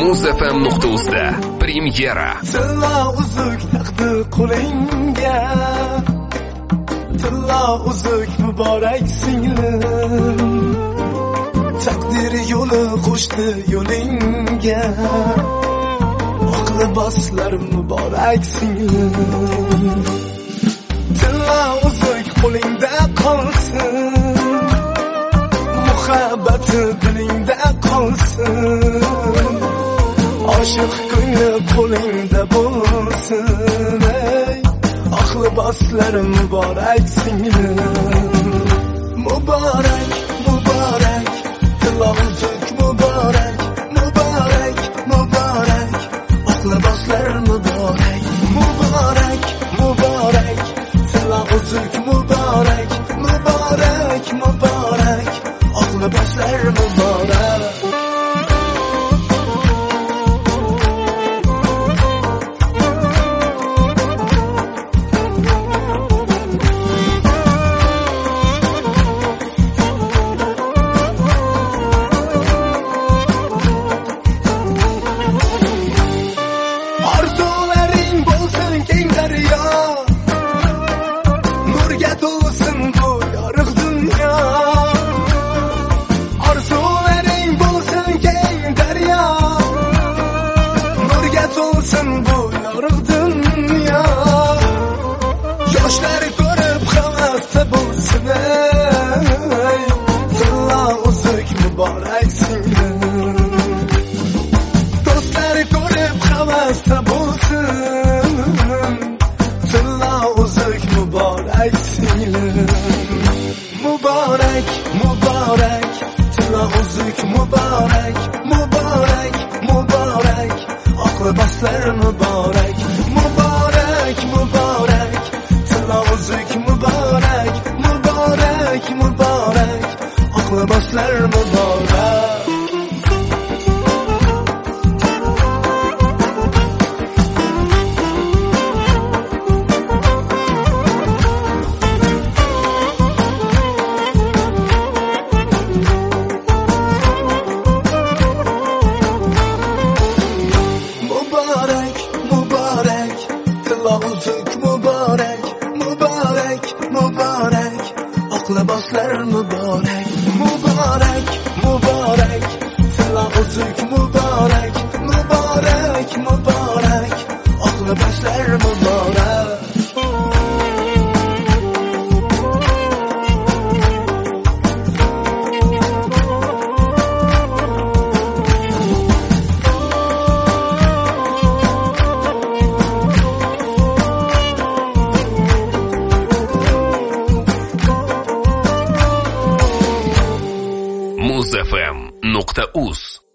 muzfm.uzda premyera. Tilla uzuk taqdi qo'lingga, tilla uzuk muborak singlim, taqdir yo'li qo'shdi yo'lingga, oq liboslar muborak singlim. Tilla uzuk qo'lingda qolsin, muhabbati dilingda qolsin, oshiq ko'ngli qo'lingda bo'lsin. Ey oq liboslar muborak singlim, muborak muborak, tilla uzuk muborak muborak muborak, oq liboslar muborak muborak muborak, tilla uzuk muborak muborak muborak, oq liboslar muborak. Arzularing bo'lsin keng daryo, nurga to'lsin bu yorug' dunyo. Arzularing bo'lsin keng daryo, nurga to'lsin bu yorug' dunyo. Yoshlar ko'rib havasda bo'lsin, ey tilla uzuk muborak singlim. Do'stlar ko'rib havasda bo'lsin, tilla uzuk muborak singlim. Muborak muborak, tilla uzuk muborak muborak muborak, oq liboslar muborak muborak muborak, tilla uzuk muborak muborak muborak, oq liboslar muborak. Muborak muborak, tilla uzuk muborak muborak muborak, oq liboslar muborak muborak muborak, tilla uzuk muborak muborak muborak, oq liboslar muborak. muzfm.uz